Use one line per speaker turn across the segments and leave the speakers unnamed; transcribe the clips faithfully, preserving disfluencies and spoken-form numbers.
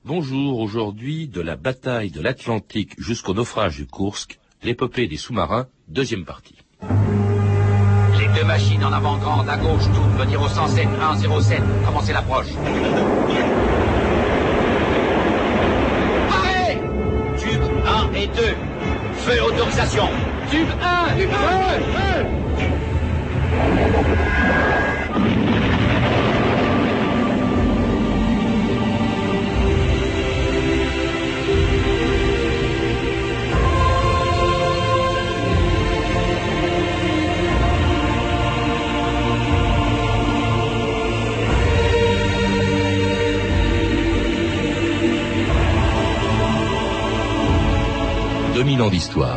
Bonjour, aujourd'hui, de la bataille de l'Atlantique jusqu'au naufrage du Kursk, l'épopée des sous-marins, deuxième partie.
Les deux machines en avant-grande à gauche tournent, venir au cent sept un zéro sept, commencez l'approche. Arrêt! Tube un et deux, feu autorisation. Tube un, feu, feu!
deux mille ans d'histoire.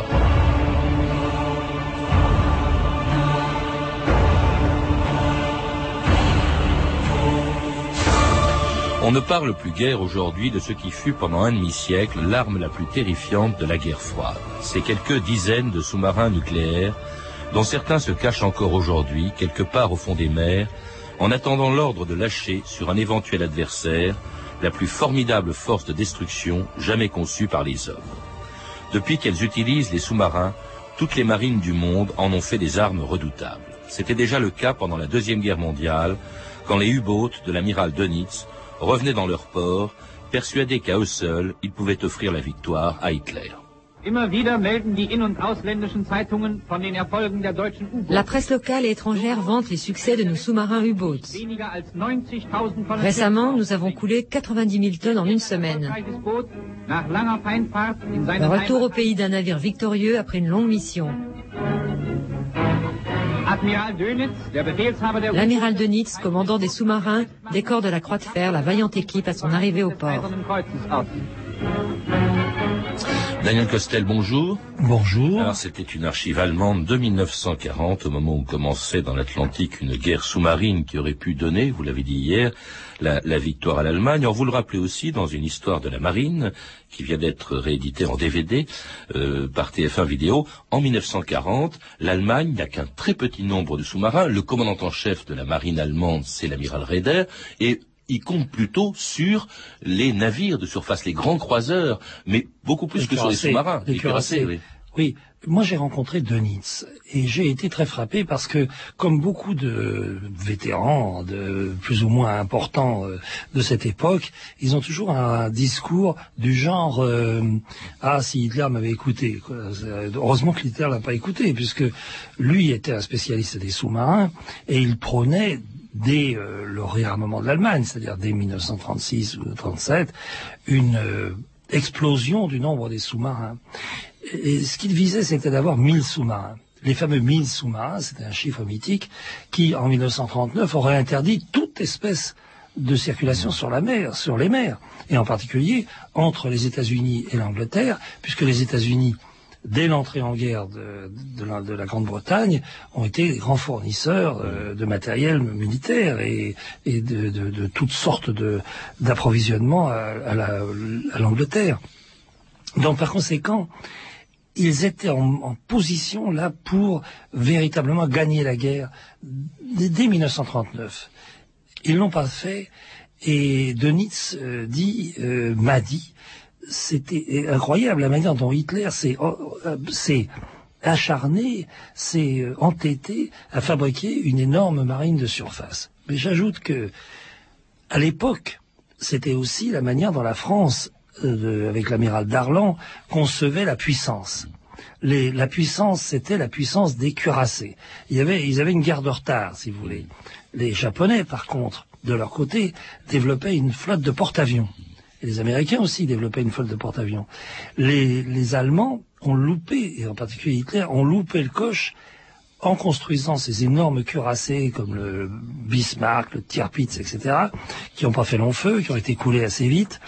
On ne parle plus guère aujourd'hui de ce qui fut pendant un demi-siècle l'arme la plus terrifiante de la guerre froide. Ces quelques dizaines de sous-marins nucléaires, dont certains se cachent encore aujourd'hui, quelque part au fond des mers, en attendant l'ordre de lâcher sur un éventuel adversaire la plus formidable force de destruction jamais conçue par les hommes. Depuis qu'elles utilisent les sous-marins, toutes les marines du monde en ont fait des armes redoutables. C'était déjà le cas pendant la Deuxième Guerre mondiale, quand les U-boats de l'amiral Dönitz revenaient dans leur port, persuadés qu'à eux seuls, ils pouvaient offrir la victoire à Hitler.
La presse locale et étrangère vante les succès de nos sous-marins U-boats. Récemment, nous avons coulé quatre-vingt-dix mille tonnes en une semaine. Le retour au pays d'un navire victorieux après une longue mission. L'amiral Dönitz, commandant des sous-marins, décore de la Croix de Fer la vaillante équipe à son arrivée au port.
Daniel Costel, bonjour.
Bonjour.
Alors, c'était une archive allemande de mille neuf cent quarante, au moment où commençait dans l'Atlantique une guerre sous-marine qui aurait pu donner, vous l'avez dit hier, la, la victoire à l'Allemagne. Alors, vous le rappelez aussi dans une histoire de la marine qui vient d'être rééditée en D V D euh, par T F un Vidéo. En mille neuf cent quarante, l'Allemagne n'a qu'un très petit nombre de sous-marins. Le commandant en chef de la marine allemande, c'est l'amiral Raeder, et il compte plutôt sur les navires de surface, les grands croiseurs, mais beaucoup plus
les
que
cuirassés,
sur les sous-marins.
Les, les cuirassés, oui. Oui, moi j'ai rencontré Dönitz et j'ai été très frappé parce que, comme beaucoup de vétérans, de plus ou moins importants euh, de cette époque, ils ont toujours un discours du genre euh, ah, si Hitler m'avait écouté, quoi. Heureusement que Hitler l'a pas écouté, puisque lui était un spécialiste des sous-marins et il prônait dès euh, le réarmement de l'Allemagne, c'est-à-dire dès mille neuf cent trente-six ou trente-sept, une euh, explosion du nombre des sous-marins. Et ce qu'il visait, c'était d'avoir mille sous-marins. Les fameux mille sous-marins, c'était un chiffre mythique qui, en mille neuf cent trente-neuf, aurait interdit toute espèce de circulation sur la mer, sur les mers, et en particulier entre les États-Unis et l'Angleterre, puisque les États-Unis, dès l'entrée en guerre de, de, la, de la Grande-Bretagne, ont été des grands fournisseurs euh, de matériel militaire et, et de, de, de toutes sortes de, d'approvisionnements à, à, la, à l'Angleterre. Donc, par conséquent, ils étaient en, en position là pour véritablement gagner la guerre dès, dès mille neuf cent trente-neuf. Ils l'ont pas fait et Dönitz euh, dit, euh, m'a dit, c'était incroyable la manière dont Hitler s'est, s'est acharné, s'est entêté à fabriquer une énorme marine de surface. Mais j'ajoute que, à l'époque, c'était aussi la manière dont la France, euh, avec l'amiral Darlan, concevait la puissance. Les, la puissance, c'était la puissance des cuirassés. Il y avait, ils avaient une guerre de retard, si vous voulez. Les Japonais, par contre, de leur côté, développaient une flotte de porte-avions. Et les Américains aussi développaient une flotte de porte-avions. Les, les Allemands ont loupé, et en particulier Hitler, ont loupé le coche en construisant ces énormes cuirassés comme le Bismarck, le Tirpitz, et cetera, qui n'ont pas fait long feu, qui ont été coulés assez vite,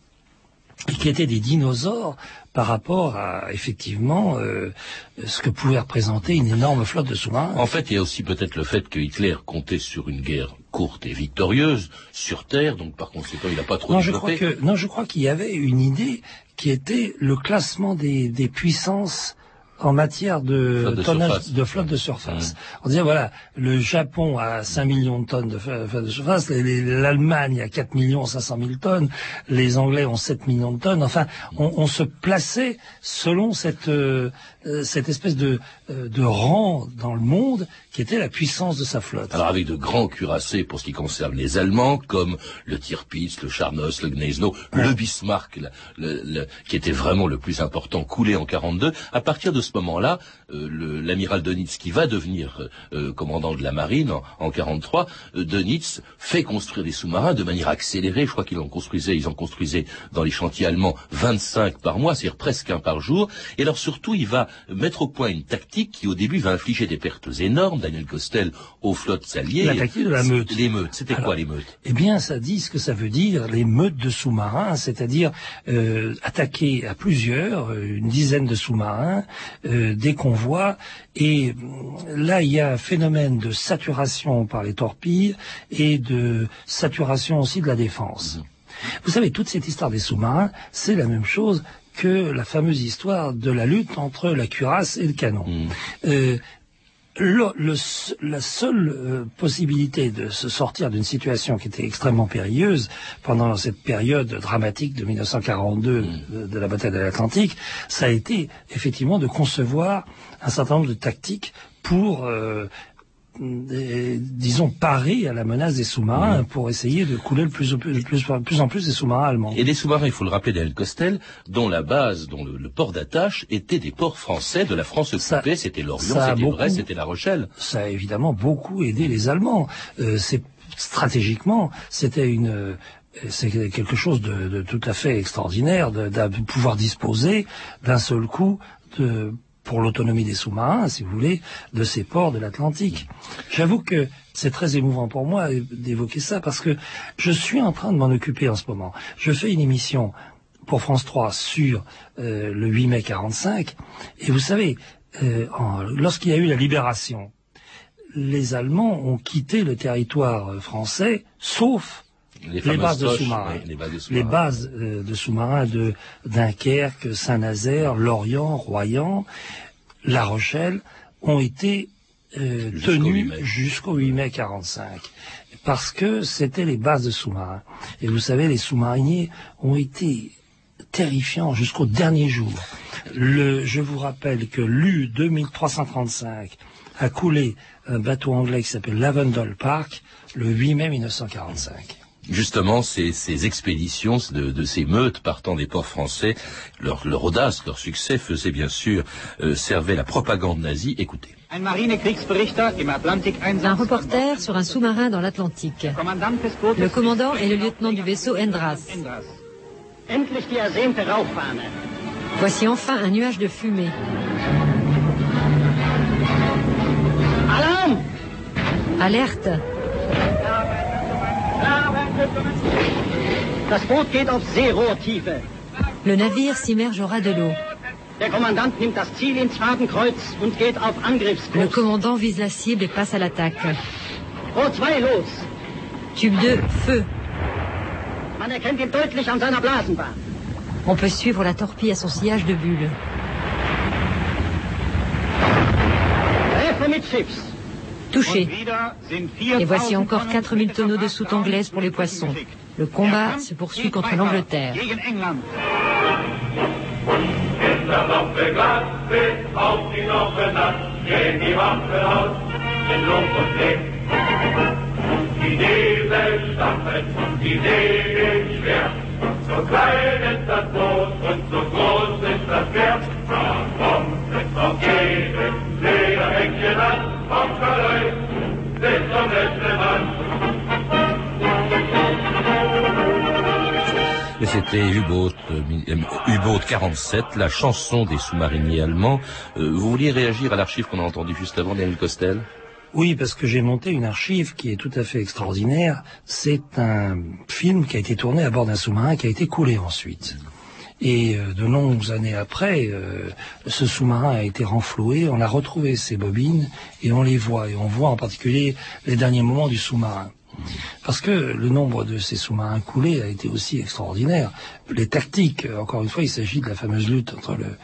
et qui étaient des dinosaures par rapport à, effectivement, euh, ce que pouvait représenter une énorme flotte de sous-marins.
En fait, il y a aussi peut-être le fait que Hitler comptait sur une guerre courte et victorieuse sur terre, donc par conséquent, il n'a pas trop
non,
développé.
Je crois que, non, je crois qu'il y avait une idée qui était le classement des, des puissances en matière de,
flotte de
tonnage
surface.
de flotte de surface.
Mmh.
On disait voilà, le Japon a cinq millions de tonnes de flotte de surface, les, les, l'Allemagne a quatre millions cinq cent mille tonnes, les Anglais ont sept millions de tonnes. Enfin, on, on se plaçait selon cette euh, cette espèce de euh, de rang dans le monde qui était la puissance de sa flotte.
Alors avec de grands cuirassés pour ce qui concerne les Allemands, comme le Tirpitz, le Scharnhorst, le Gneisenau, ouais. le Bismarck, le, le, le, qui était vraiment le plus important, coulé en quarante-deux. À partir de ce moment-là, euh, le, l'amiral Dönitz, qui va devenir euh, commandant de la marine en, en quarante-trois, euh, Dönitz fait construire des sous-marins de manière accélérée. Je crois qu'ils en construisaient, ils en construisaient dans les chantiers allemands vingt-cinq par mois, c'est-à-dire presque un par jour. Et alors surtout, il va mettre au point une tactique qui au début va infliger des pertes énormes. Daniel Costel aux flottes alliées.
La tactique de la meute.
L'émeute, c'était Alors, quoi l'émeute?
Eh bien, ça dit ce que ça veut dire, les meutes de sous-marins, c'est-à-dire euh, attaquer à plusieurs, une dizaine de sous-marins, euh, des convois, et là, il y a un phénomène de saturation par les torpilles et de saturation aussi de la défense. Mmh. Vous savez, toute cette histoire des sous-marins, c'est la même chose que la fameuse histoire de la lutte entre la cuirasse et le canon. Mmh. Euh, Le, le, la seule euh, possibilité de se sortir d'une situation qui était extrêmement périlleuse pendant cette période dramatique de mille neuf cent quarante-deux mmh. de, de la bataille de l'Atlantique, ça a été effectivement de concevoir un certain nombre de tactiques pour euh, Des, disons, parer à la menace des sous-marins mmh. pour essayer de couler le plus, le plus, le plus en plus des sous-marins allemands.
Et des sous-marins, il faut le rappeler, Daniel Costel, dont la base, dont le, le port d'attache était des ports français de la France occupée, c'était Lorient, c'était beaucoup, Brest, c'était La Rochelle.
Ça a évidemment beaucoup aidé les Allemands. Euh, c'est, stratégiquement, c'était une... c'est quelque chose de, de tout à fait extraordinaire de, de pouvoir disposer d'un seul coup de... pour l'autonomie des sous-marins, si vous voulez, de ces ports de l'Atlantique. J'avoue que c'est très émouvant pour moi d'évoquer ça, parce que je suis en train de m'en occuper en ce moment. Je fais une émission pour France trois sur euh, le huit mai quarante-cinq, et vous savez, euh, en, lorsqu'il y a eu la libération, les Allemands ont quitté le territoire français, sauf
les,
les bases de
toches,
sous-marins.
Oui, les bases de sous-marins,
les bases, euh, de, sous-marins de Dunkerque, Saint-Nazaire, Lorient, Royan, La Rochelle ont été euh,
Jusqu'au
tenues jusqu'au huit mai quarante-cinq, parce que c'était les bases de sous-marins. Et vous savez, les sous-mariniers ont été terrifiants jusqu'au dernier jour. Le, je vous rappelle que l'U deux mille trois cent trente-cinq a coulé un bateau anglais qui s'appelle l'Avondale Park le huit mai mille neuf cent quarante-cinq.
Justement, ces, ces expéditions de, de ces meutes partant des ports français, leur, leur audace, leur succès faisait bien sûr euh, servait la propagande nazie. Écoutez.
Un reporter sur un sous-marin dans l'Atlantique. Le commandant est le lieutenant du vaisseau Endras. Voici enfin un nuage de fumée.
Alarm!
Alerte!
Das Boot geht auf Seerohrtiefe.
Le navire s'immerge au ras de l'eau.
Der Kommandant nimmt das Ziel ins Fadenkreuz und geht auf Angriffskurs.
Le commandant vise la cible et passe à l'attaque.
Rohr zwei, los!
Tube deux, feu.
Man erkennt ihn deutlich an seiner Blasenbahn.
On peut suivre la torpille à son sillage de bulles.
Treffer mit Schiffs.
Touché. Et voici encore quatre mille tonneaux de soute anglaise pour les poissons. Le combat se poursuit contre l'Angleterre.
Et c'était U-Boat, euh, U-Boat quarante-sept, la chanson des sous-mariniers allemands. Euh, vous vouliez réagir à l'archive qu'on a entendue juste avant, Daniel Costel?
Oui, parce que j'ai monté une archive qui est tout à fait extraordinaire. C'est un film qui a été tourné à bord d'un sous-marin qui a été coulé ensuite. Et euh, de longues années après, euh, ce sous-marin a été renfloué, on a retrouvé ses bobines et on les voit. Et on voit en particulier les derniers moments du sous-marin. Parce que le nombre de ces sous-marins coulés a été aussi extraordinaire. Les tactiques, encore une fois, il s'agit de la fameuse lutte entre le,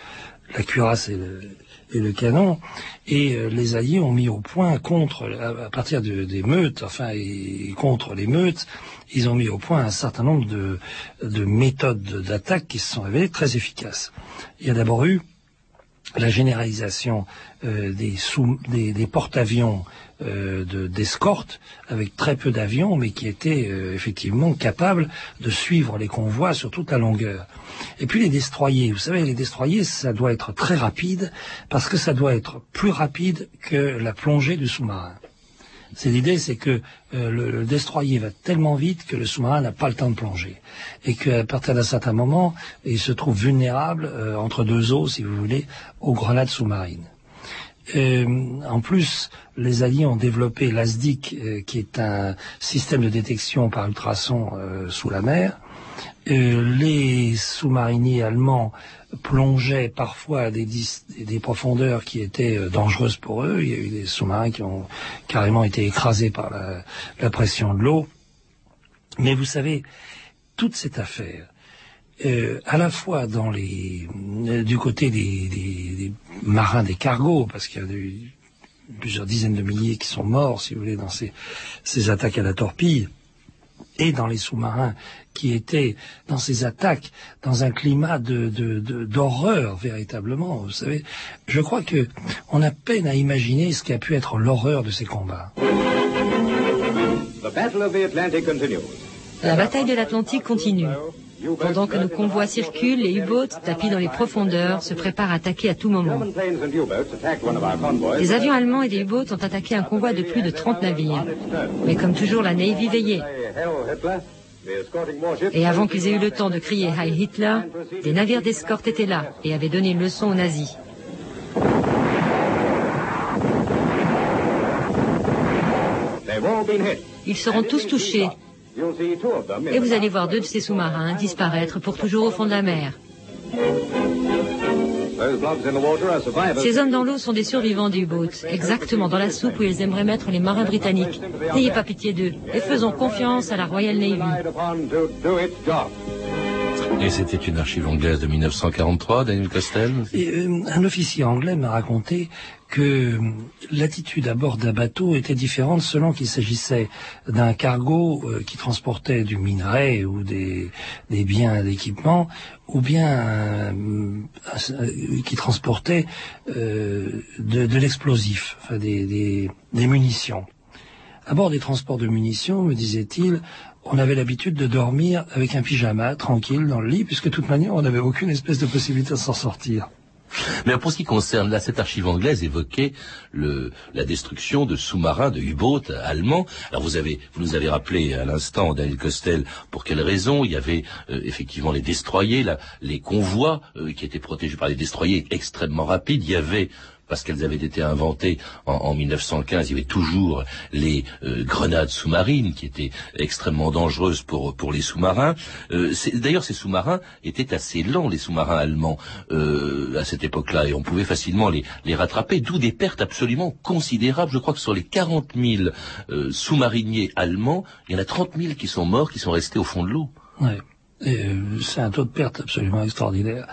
la cuirasse et le, et le canon, et euh, les Alliés ont mis au point contre, à, à partir de, des meutes, enfin, et, et contre les meutes, ils ont mis au point un certain nombre de, de méthodes d'attaque qui se sont révélées très efficaces. Il y a d'abord eu la généralisation euh, des, sous, des, des porte-avions euh, de, d'escorte, avec très peu d'avions, mais qui étaient euh, effectivement capables de suivre les convois sur toute la longueur. Et puis les destroyers, vous savez, les destroyers, ça doit être très rapide, parce que ça doit être plus rapide que la plongée du sous-marin. C'est l'idée, c'est que euh, le, le destroyer va tellement vite que le sous-marin n'a pas le temps de plonger. Et qu'à partir d'un certain moment, il se trouve vulnérable, euh, entre deux eaux, si vous voulez, aux grenades sous-marines. Euh, en plus, les Alliés ont développé l'A S D I C, euh, qui est un système de détection par ultrasons euh, sous la mer. Euh, les sous-mariniers allemands plongeaient parfois à des, dis- des profondeurs qui étaient euh, dangereuses pour eux. Il y a eu des sous-marins qui ont carrément été écrasés par la, la pression de l'eau. Mais vous savez, toute cette affaire, euh, à la fois dans les, euh, du côté des, des, des marins des cargos, parce qu'il y a eu plusieurs dizaines de milliers qui sont morts, si vous voulez, dans ces, ces attaques à la torpille, et dans les sous-marins qui étaient dans ces attaques, dans un climat de, de, de, d'horreur véritablement. Vous savez, je crois que on a peine à imaginer ce qu'a pu être l'horreur de ces combats.
La bataille de l'Atlantique continue. Pendant que nos convois circulent, les U-boats, tapis dans les profondeurs, se préparent à attaquer à tout moment. Les avions allemands et des U-boats ont attaqué un convoi de plus de trente navires. Mais comme toujours, la Navy veillait. Et avant qu'ils aient eu le temps de crier « Heil Hitler », des navires d'escorte étaient là et avaient donné une leçon aux nazis. Ils seront tous touchés. Et vous allez voir deux de ces sous-marins disparaître pour toujours au fond de la mer. Ces hommes dans l'eau sont des survivants du U-boat, exactement dans la soupe où ils aimeraient mettre les marins britanniques. N'ayez pas pitié d'eux et faisons confiance à la Royal Navy.
Et c'était une archive anglaise de mille neuf cent quarante-trois, Daniel Costel.
Et, euh, un officier anglais m'a raconté que l'attitude à bord d'un bateau était différente selon qu'il s'agissait d'un cargo euh, qui transportait du minerai ou des, des biens d'équipement, ou bien euh, euh, qui transportait euh, de, de l'explosif, enfin des, des, des munitions. À bord des transports de munitions, me disait-il, on avait l'habitude de dormir avec un pyjama, tranquille, dans le lit, puisque de toute manière, on n'avait aucune espèce de possibilité de s'en sortir.
Mais pour ce qui concerne, là, cette archive anglaise évoquait le, la destruction de sous-marins, de U-boats allemands. Alors vous avez, vous nous avez rappelé à l'instant, Daniel Costel, pour quelles raisons. Il y avait euh, effectivement les destroyers, là, les convois euh, qui étaient protégés par les destroyers extrêmement rapides. Il y avait, parce qu'elles avaient été inventées en, en mille neuf cent quinze, il y avait toujours les euh, grenades sous-marines qui étaient extrêmement dangereuses pour pour les sous-marins. Euh, d'ailleurs, ces sous-marins étaient assez lents, les sous-marins allemands, euh, à cette époque-là, et on pouvait facilement les, les rattraper, d'où des pertes absolument considérables. Je crois que sur les quarante mille euh, sous-mariniers allemands, il y en a trente mille qui sont morts, qui sont restés au fond de l'eau.
Ouais. Et, euh, c'est un taux de perte absolument extraordinaire.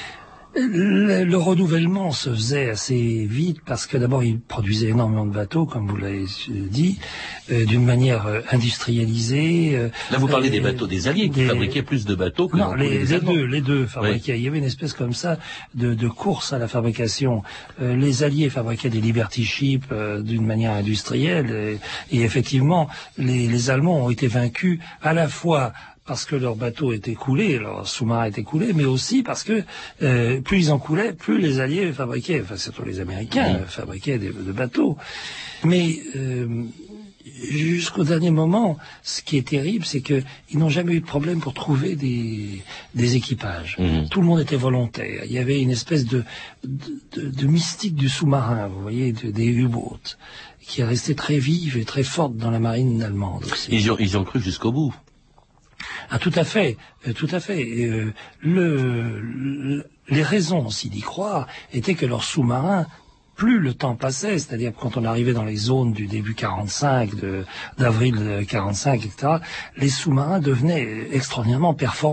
Le, le renouvellement se faisait assez vite parce que d'abord ils produisaient énormément de bateaux, comme vous l'avez dit, euh, d'une manière euh, industrialisée. Euh,
Là, vous parlez
euh,
des bateaux des Alliés qui
des...
fabriquaient plus de bateaux que
non, les,
les
les
Allemands.
deux, les deux fabriquaient. Oui. Il y avait une espèce comme ça de, de course à la fabrication. Euh, les Alliés fabriquaient des Liberty Ships euh, d'une manière industrielle, et, et effectivement, les, les Allemands ont été vaincus à la fois parce que leurs bateaux étaient coulés, leurs sous-marins étaient coulés, mais aussi parce que euh, plus ils en coulaient, plus les Alliés fabriquaient, enfin surtout les Américains, mmh. fabriquaient des, des bateaux. Mais euh, jusqu'au dernier moment, ce qui est terrible, c'est que ils n'ont jamais eu de problème pour trouver des, des équipages. Mmh. Tout le monde était volontaire. Il y avait une espèce de, de, de, de mystique du sous-marin, vous voyez, de, des U-boats, qui est restée très vive et très forte dans la marine allemande aussi.
Ils y ont, ils y ont cru jusqu'au bout.
Ah, tout à fait, tout à fait. Euh, le, le, les raisons aussi d'y croire étaient que leurs sous-marins, plus le temps passait, c'est-à-dire quand on arrivait dans les zones du début quarante-cinq, d'avril quarante-cinq, et cetera, les sous-marins devenaient extraordinairement performants.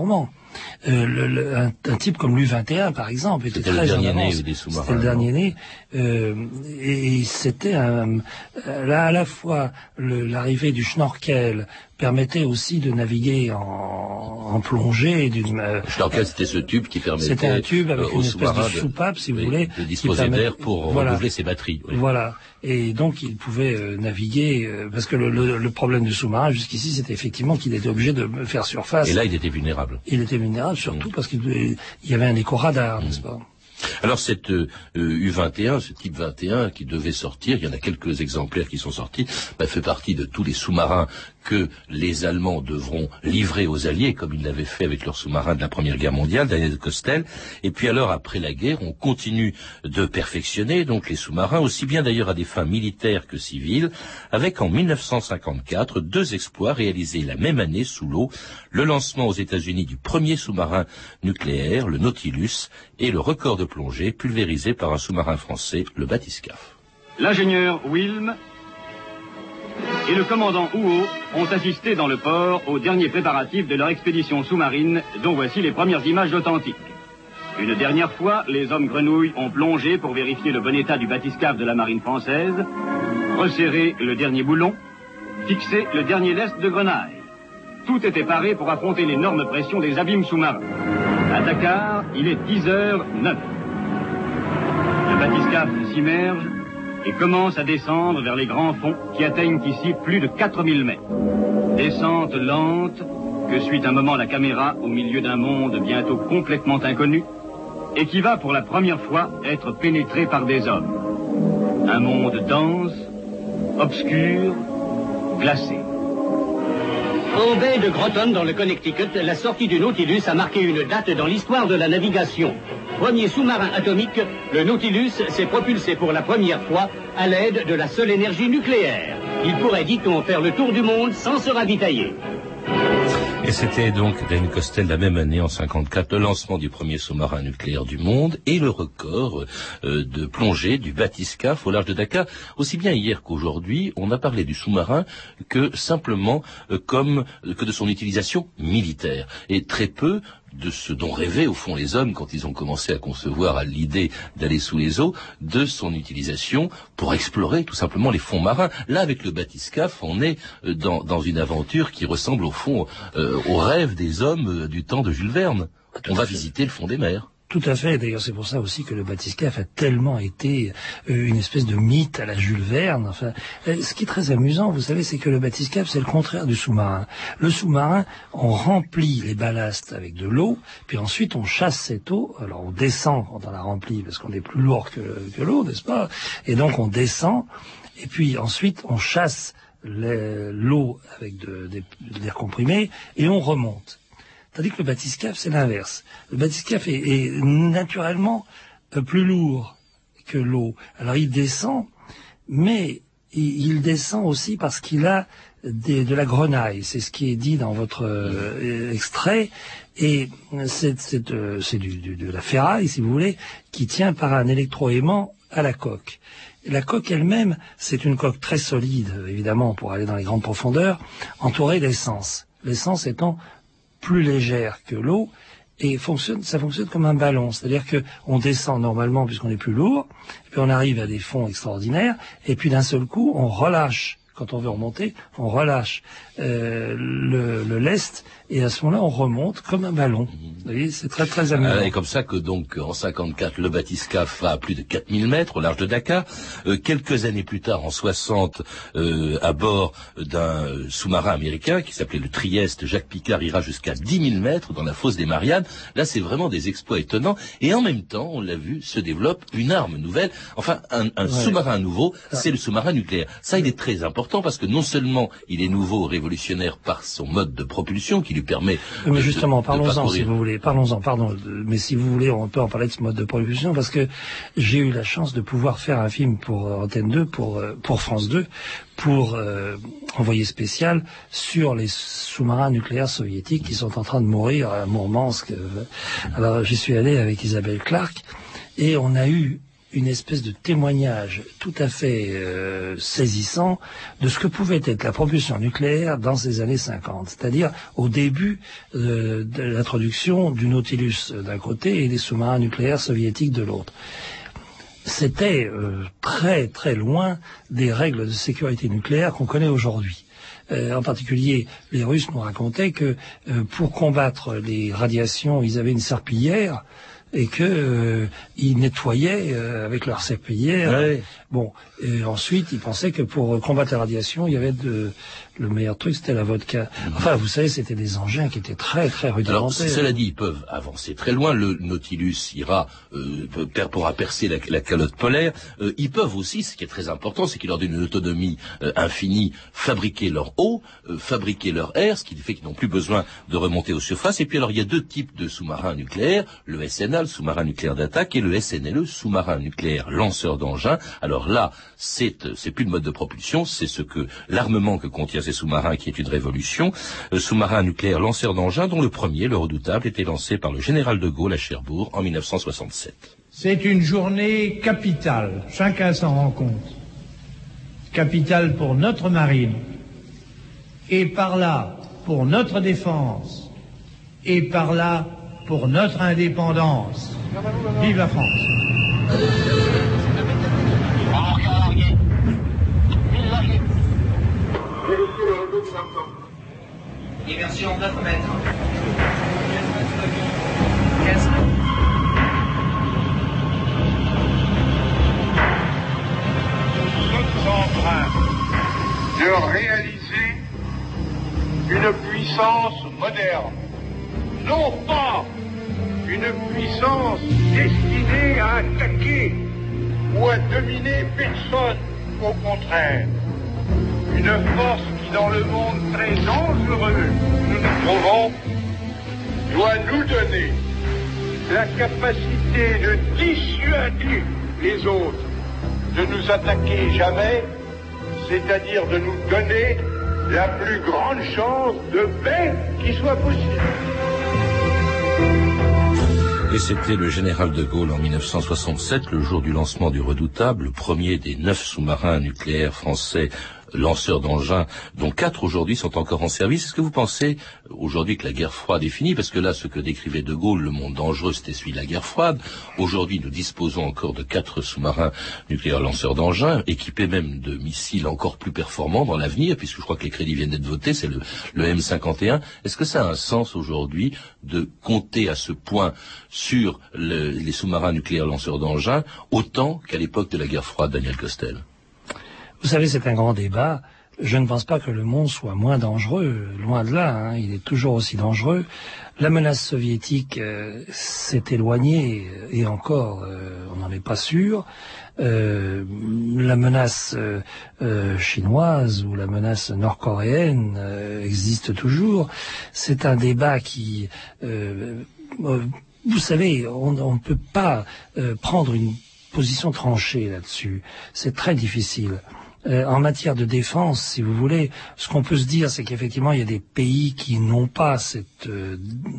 Euh, le, le, un, un type comme l'U vingt et un, par exemple, était très en avance.
C'était le dernier né des sous-marins.
C'était le dernier né. Euh, et, et c'était un, là à la fois le, l'arrivée du schnorkel permettait aussi de naviguer en, en plongée. D'une,
le schnorkel, c'était ce tube qui permettait.
C'était un tube avec
euh,
une espèce de soupape, si vous
oui,
voulez,
de disposer
permet,
d'air pour
voilà,
renouveler ses batteries. Oui.
Voilà. Et donc il pouvait euh, naviguer euh, parce que le, le, le problème du sous-marin jusqu'ici, c'était effectivement qu'il était obligé de faire surface.
Et là, il était vulnérable.
Il était vulnérable surtout mmh. parce qu'il il y avait un éco-radar, mmh. n'est-ce pas?
Alors cette euh, U vingt et un, ce type vingt et un qui devait sortir, il y en a quelques exemplaires qui sont sortis, bah, fait partie de tous les sous-marins que les Allemands devront livrer aux Alliés, comme ils l'avaient fait avec leurs sous-marins de la Première Guerre mondiale, Daniel de Costel. Et puis alors, après la guerre, on continue de perfectionner donc les sous-marins, aussi bien d'ailleurs à des fins militaires que civiles, avec en mille neuf cent cinquante-quatre deux exploits réalisés la même année sous l'eau, le lancement aux États-Unis du premier sous-marin nucléaire, le Nautilus, et le record de plongée pulvérisé par un sous-marin français, le Bathyscaphe.
L'ingénieur Wilm et le commandant Huot ont assisté dans le port aux derniers préparatifs de leur expédition sous-marine, dont voici les premières images authentiques. Une dernière fois, les hommes grenouilles ont plongé pour vérifier le bon état du bathyscaphe de la marine française, resserré le dernier boulon, fixé le dernier lest de grenaille. Tout était paré pour affronter l'énorme pression des abîmes sous-marins. À Dakar, il est dix heures neuf. Le bathyscaphe s'immerge et commence à descendre vers les grands fonds qui atteignent ici plus de quatre mille mètres. Descente lente que suit un moment la caméra au milieu d'un monde bientôt complètement inconnu et qui va pour la première fois être pénétré par des hommes. Un monde dense, obscur, glacé.
En baie de Groton, dans le Connecticut, la sortie du Nautilus a marqué une date dans l'histoire de la navigation. Premier sous-marin atomique, le Nautilus s'est propulsé pour la première fois à l'aide de la seule énergie nucléaire. Il pourrait, dit-on, faire le tour du monde sans se ravitailler.
Et c'était donc, Daniel Costel, la même année, en cinquante-quatre, le lancement du premier sous-marin nucléaire du monde et le record euh, de plongée du Bathyscaphe au large de Dakar. Aussi bien hier qu'aujourd'hui, on a parlé du sous-marin que simplement euh, comme euh, que de son utilisation militaire. Et très peu de ce dont rêvaient au fond les hommes quand ils ont commencé à concevoir à l'idée d'aller sous les eaux, de son utilisation pour explorer tout simplement les fonds marins. Là, avec le Bathyscaphe, on est dans, dans une aventure qui ressemble au fond euh, au rêve des hommes euh, du temps de Jules Verne. On va visiter le fond des mers.
Tout à fait. D'ailleurs, c'est pour ça aussi que le Bathyscaphe a tellement été euh, une espèce de mythe à la Jules Verne. Enfin, euh, ce qui est très amusant, vous savez, c'est que le Bathyscaphe, c'est le contraire du sous-marin. Le sous-marin, on remplit les ballastes avec de l'eau, puis ensuite on chasse cette eau. Alors on descend quand on la remplit, parce qu'on est plus lourd que, que l'eau, n'est-ce pas? Et donc on descend, et puis ensuite on chasse les, l'eau avec de, de, de l'air comprimé, et on remonte. Tandis que le Bathyscaphe, c'est l'inverse. Le Bathyscaphe est, est naturellement euh, plus lourd que l'eau. Alors il descend, mais il, il descend aussi parce qu'il a des, de la grenaille. C'est ce qui est dit dans votre euh, extrait. Et c'est, c'est, euh, c'est du, du, de la ferraille, si vous voulez, qui tient par un électroaimant à la coque. La coque elle-même, c'est une coque très solide, évidemment, pour aller dans les grandes profondeurs, entourée d'essence. L'essence étant plus légère que l'eau, et fonctionne, ça fonctionne comme un ballon. C'est-à-dire que on descend normalement puisqu'on est plus lourd, et puis on arrive à des fonds extraordinaires, et puis d'un seul coup, on relâche. Quand on veut remonter, on relâche euh, le, le lest, et à ce moment-là, on remonte comme un ballon. Vous voyez, c'est très très amusant.
Et comme ça que donc en cinquante-quatre, le Bathyscaphe va à plus de quatre mille mètres au large de Dakar. Euh, quelques années plus tard, en soixante, euh, à bord d'un sous-marin américain qui s'appelait le Trieste, Jacques Picard ira jusqu'à dix mille mètres dans la fosse des Mariannes. Là, c'est vraiment des exploits étonnants. Et en même temps, on l'a vu, se développe une arme nouvelle. Enfin, un, un ouais. sous-marin nouveau, c'est le sous-marin nucléaire. Ça, il est très important. Parce que non seulement il est nouveau, révolutionnaire par son mode de propulsion qui lui permet...
Mais justement,
de,
parlons-en
de
si vous voulez, parlons-en, pardon, mais si vous voulez, on peut en parler de ce mode de propulsion parce que j'ai eu la chance de pouvoir faire un film pour Antenne deux, pour, pour France deux, pour euh, envoyé spécial sur les sous-marins nucléaires soviétiques qui sont en train de mourir à Mourmansk. Alors j'y suis allé avec Isabelle Clark et on a eu une espèce de témoignage tout à fait euh, saisissant de ce que pouvait être la propulsion nucléaire dans ces années cinquante, c'est-à-dire au début euh, de l'introduction du Nautilus d'un côté et des sous-marins nucléaires soviétiques de l'autre. C'était euh, très très loin des règles de sécurité nucléaire qu'on connaît aujourd'hui. Euh, en particulier, les Russes nous racontaient que euh, pour combattre les radiations, ils avaient une serpillière et que euh, ils nettoyaient euh, avec leur serpillière. Ouais. Bon, et ensuite, ils pensaient que pour combattre la radiation, il y avait de, le meilleur truc, c'était la vodka. Enfin, vous savez, c'était des engins qui étaient très, très rudimentaires.
Alors, cela dit, ils peuvent avancer très loin. Le Nautilus ira, euh, pourra percer la, la calotte polaire. Euh, ils peuvent aussi, ce qui est très important, c'est qu'ils leur donnent une autonomie euh, infinie, fabriquer leur eau, euh, fabriquer leur air, ce qui fait qu'ils n'ont plus besoin de remonter aux surfaces. Et puis, alors, il y a deux types de sous-marins nucléaires, le S N A, le sous-marin nucléaire d'attaque, et le S N L E, sous-marin nucléaire lanceur d'engins. Alors là, c'est, c'est plus le mode de propulsion, c'est ce que, l'armement que contient ces sous-marins qui est une révolution. Le sous-marin nucléaire lanceur d'engins, dont le premier, le redoutable, était lancé par le général de Gaulle à Cherbourg en mille neuf cent soixante-sept.
C'est une journée capitale, chacun s'en rend compte. Capitale pour notre marine, et par là pour notre défense, et par là pour notre indépendance. Vive la France.
Diversion neuf mètres.
Nous sommes en train de réaliser une puissance moderne. Non pas une puissance destinée à attaquer ou à dominer personne, au contraire. Une force qui, dans le monde très dangereux où nous nous trouvons, doit nous donner la capacité de dissuader les autres de nous attaquer jamais, c'est-à-dire de nous donner la plus grande chance de paix qui soit possible.
Et c'était le général de Gaulle en mille neuf cent soixante-sept, le jour du lancement du Redoutable, le premier des neuf sous-marins nucléaires français lanceurs d'engins, dont quatre aujourd'hui sont encore en service. Est-ce que vous pensez aujourd'hui que la guerre froide est finie? Parce que là, ce que décrivait de Gaulle, le monde dangereux, c'était celui de la guerre froide. Aujourd'hui, nous disposons encore de quatre sous-marins nucléaires lanceurs d'engins, équipés même de missiles encore plus performants dans l'avenir, puisque je crois que les crédits viennent d'être votés, c'est le, le M cinquante et un. Est-ce que ça a un sens aujourd'hui de compter à ce point sur le, les sous-marins nucléaires lanceurs d'engins, autant qu'à l'époque de la guerre froide, Daniel Costel?
Vous savez, c'est un grand débat. Je ne pense pas que le monde soit moins dangereux. Loin de là, hein, il est toujours aussi dangereux. La menace soviétique euh, s'est éloignée, et encore, euh, on n'en est pas sûr. Euh, la menace euh, euh, chinoise ou la menace nord-coréenne euh, existe toujours. C'est un débat qui... Euh, euh, vous savez, on ne peut pas euh, prendre une position tranchée là-dessus. C'est très difficile. Euh, en matière de défense, si vous voulez, ce qu'on peut se dire, c'est qu'effectivement, il y a des pays qui n'ont pas cette euh,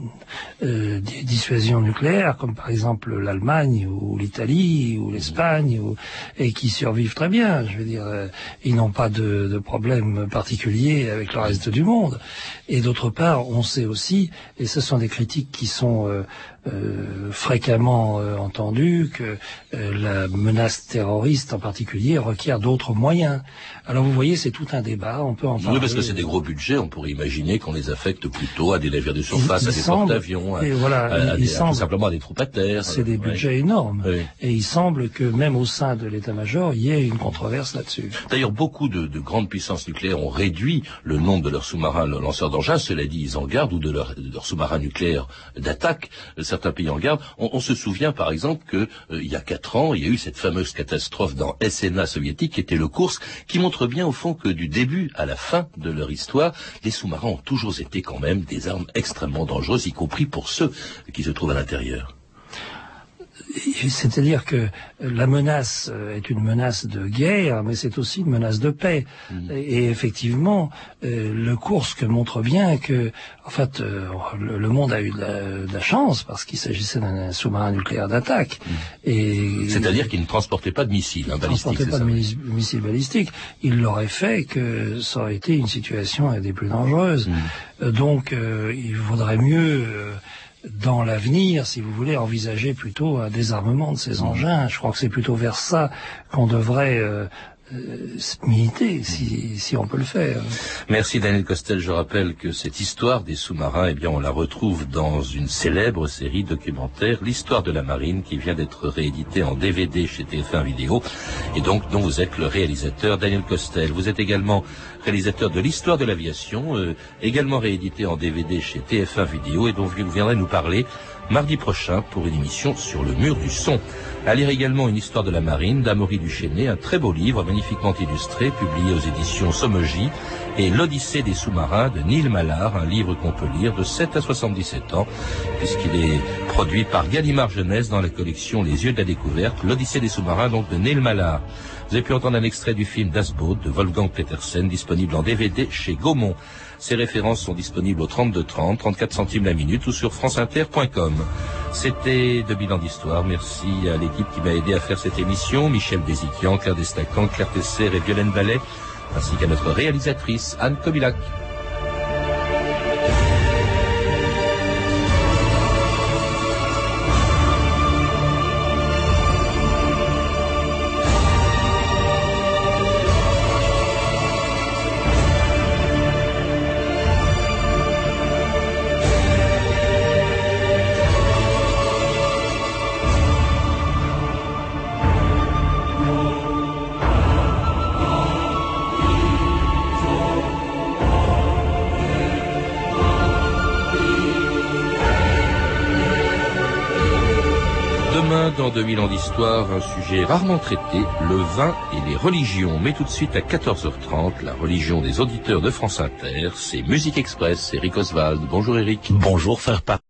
euh, dissuasion nucléaire, comme par exemple l'Allemagne ou l'Italie ou l'Espagne, ou, et qui survivent très bien. Je veux dire, euh, ils n'ont pas de, de problème particulier avec le reste du monde. Et d'autre part, on sait aussi, et ce sont des critiques qui sont euh, euh, fréquemment euh, entendues, que euh, la menace terroriste en particulier requiert d'autres moyens. Alors vous voyez, c'est tout un débat, on peut en parler.
Oui, parce que c'est des gros budgets, on pourrait imaginer qu'on les affecte plutôt à des navires de surface, il, il à des
semble,
porte-avions, à,
voilà,
à, à,
il
des,
semble,
à tout simplement à des troupes à terre.
C'est des budgets ouais. énormes. Oui. Et il semble que même au sein de l'état-major, il y ait une controverse là-dessus.
D'ailleurs, beaucoup de, de grandes puissances nucléaires ont réduit le nombre de leurs sous-marins lanceurs d'engins. Cela dit, ils en gardent, ou de leurs leur sous-marins nucléaires d'attaque. Certains pays en gardent. On, on se souvient, par exemple, que euh, il y a quatre ans, il y a eu cette fameuse catastrophe dans S N A soviétique, qui était le Kursk, qui montre bien au fond que du début à la fin de leur histoire, les sous-marins ont toujours été quand même des armes extrêmement dangereuses, y compris pour ceux qui se trouvent à l'intérieur.
C'est-à-dire que la menace est une menace de guerre, mais c'est aussi une menace de paix. Mmh. Et effectivement, euh, le Kursk montre bien que, en fait, euh, le, le monde a eu de la, de la chance parce qu'il s'agissait d'un sous-marin nucléaire d'attaque. Mmh. Et
c'est-à-dire qu'il ne transportait pas de missiles hein, balistiques.
Il ne transportait pas de ça, missiles balistiques. Il l'aurait fait que ça aurait été une situation des plus dangereuses. Mmh. Euh, donc, euh, il vaudrait mieux. Euh, dans l'avenir, si vous voulez, envisager plutôt un désarmement de ces engins. Je crois que c'est plutôt vers ça qu'on devrait euh, euh, militer, si, si on peut le faire.
Merci Daniel Costel. Je rappelle que cette histoire des sous-marins, eh bien, on la retrouve dans une célèbre série documentaire, l'histoire de la marine, qui vient d'être rééditée en D V D chez T F un Vidéo, et donc dont vous êtes le réalisateur, Daniel Costel. Vous êtes également réalisateur de l'histoire de l'aviation, euh, également réédité en D V D chez T F un Vidéo, et dont vous viendrez nous parler mardi prochain pour une émission sur le mur du son. À lire également une histoire de la marine d'Amaury Duchesnay, un très beau livre magnifiquement illustré, publié aux éditions Somogy, et l'Odyssée des sous-marins de Neil Mallard, un livre qu'on peut lire de sept à soixante-dix-sept ans, puisqu'il est produit par Gallimard Jeunesse dans la collection Les Yeux de la Découverte, l'Odyssée des sous-marins donc de Neil Mallard. Vous avez pu entendre un extrait du film Das Boot de Wolfgang Petersen, disponible en D V D chez Gaumont. Ces références sont disponibles au trente-deux trente, trente-quatre centimes la minute ou sur franceinter point com. C'était deux bilans d'histoire. Merci à l'équipe qui m'a aidé à faire cette émission, Michel Béziquian, Claire Destacan, Claire Tesser et Violaine Ballet, ainsi qu'à notre réalisatrice Anne Kobilac. Dans deux mille ans d'histoire, un sujet rarement traité, le vin et les religions. Mais tout de suite à quatorze heures trente, la religion des auditeurs de France Inter, c'est Musique Express, Eric Oswald. Bonjour Eric.
Bonjour frère Pat.